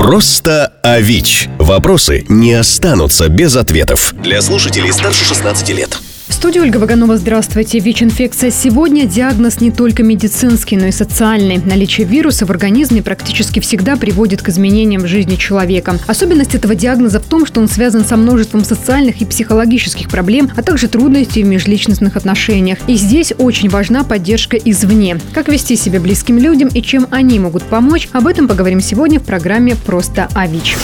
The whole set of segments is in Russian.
Просто о ВИЧ. Вопросы не останутся без ответов. Для слушателей старше 16 лет. В студии Ольга Ваганова. Здравствуйте. ВИЧ-инфекция сегодня диагноз не только медицинский, но и социальный. Наличие вируса в организме практически всегда приводит к изменениям в жизни человека. Особенность этого диагноза в том, что он связан со множеством социальных и психологических проблем, а также трудностей в межличностных отношениях. И здесь очень важна поддержка извне. Как вести себя близким людям и чем они могут помочь, об этом поговорим сегодня в программе «Просто о ВИЧ».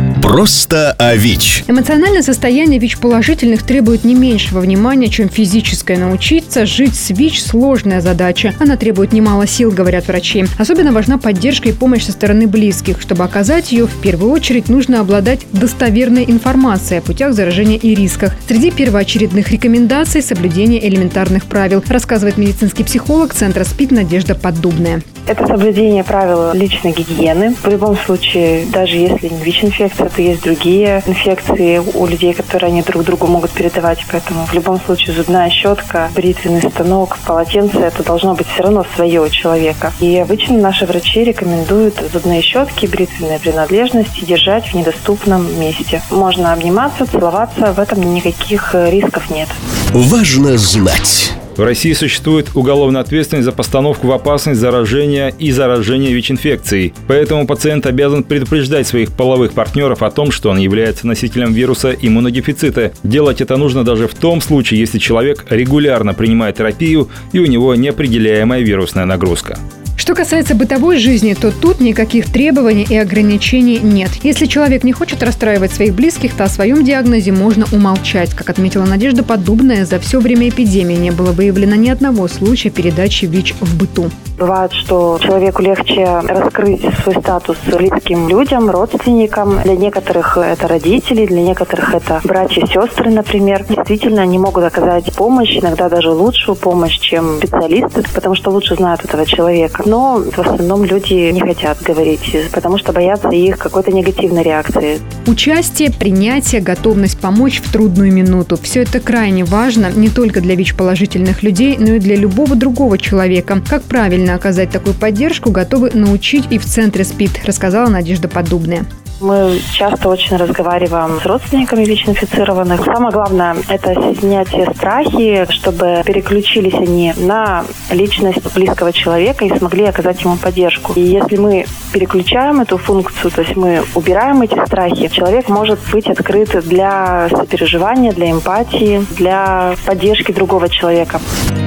Просто о ВИЧ. Эмоциональное состояние ВИЧ-положительных требует не меньшего внимания, чем физическое. Научиться жить с ВИЧ – сложная задача. Она требует немало сил, говорят врачи. Особенно важна поддержка и помощь со стороны близких. Чтобы оказать ее, в первую очередь нужно обладать достоверной информацией о путях заражения и рисках. Среди первоочередных рекомендаций – соблюдение элементарных правил, рассказывает медицинский психолог Центра СПИД Надежда Поддубная. Это соблюдение правил личной гигиены. В любом случае, даже если не ВИЧ-инфекция, то есть другие инфекции у людей, которые они друг другу могут передавать. Поэтому в любом случае зубная щетка, бритвенный станок, полотенце – это должно быть все равно свое у человека. И обычно наши врачи рекомендуют зубные щетки, бритвенные принадлежности держать в недоступном месте. Можно обниматься, целоваться, в этом никаких рисков нет. Важно знать. В России существует уголовная ответственность за постановку в опасность заражения и заражения ВИЧ-инфекцией. Поэтому пациент обязан предупреждать своих половых партнеров о том, что он является носителем вируса иммунодефицита. Делать это нужно даже в том случае, если человек регулярно принимает терапию и у него неопределяемая вирусная нагрузка. Что касается бытовой жизни, то тут никаких требований и ограничений нет. Если человек не хочет расстраивать своих близких, то о своем диагнозе можно умолчать. Как отметила Надежда Поддубная, за все время эпидемии не было выявлено ни одного случая передачи ВИЧ в быту. Бывает, что человеку легче раскрыть свой статус близким людям, родственникам. Для некоторых это родители, для некоторых это братья, сестры, например. Действительно, они могут оказать помощь, иногда даже лучшую помощь, чем специалисты, потому что лучше знают этого человека. Но в основном люди не хотят говорить, потому что боятся их какой-то негативной реакции. Участие, принятие, готовность помочь в трудную минуту – все это крайне важно не только для ВИЧ-положительных людей, но и для любого другого человека. Как правильно оказать такую поддержку, готовы научить и в Центре СПИД, рассказала Надежда Поддубная. Мы часто очень разговариваем с родственниками ВИЧ-инфицированных. Самое главное – это снять все страхи, чтобы переключились они на личность близкого человека и смогли оказать ему поддержку. И если мы переключаем эту функцию, то есть мы убираем эти страхи, человек может быть открыт для сопереживания, для эмпатии, для поддержки другого человека.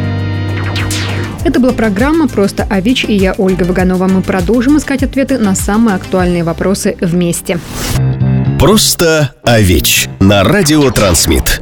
Это была программа «Просто о ВИЧ», и я, Ольга Ваганова. Мы продолжим искать ответы на самые актуальные вопросы вместе. Просто о ВИЧ на радио Трансмит.